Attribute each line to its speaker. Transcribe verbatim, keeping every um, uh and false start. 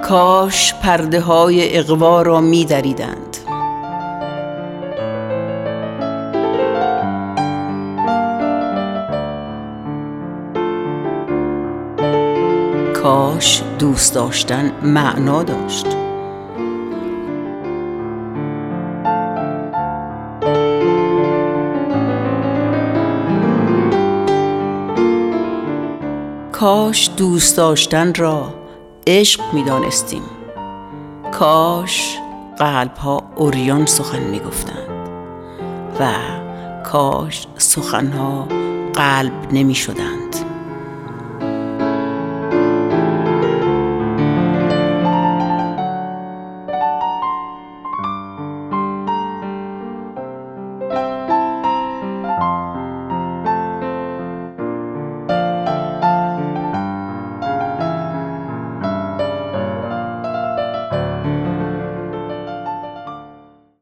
Speaker 1: کاش پرده های اغوا را می دریدند. کاش دوست داشتن معنا داشت. کاش دوست داشتن را عشق می دانستیم. کاش قلب ها عریان سخن می گفتند و کاش سخن ها قلب نمی شدند.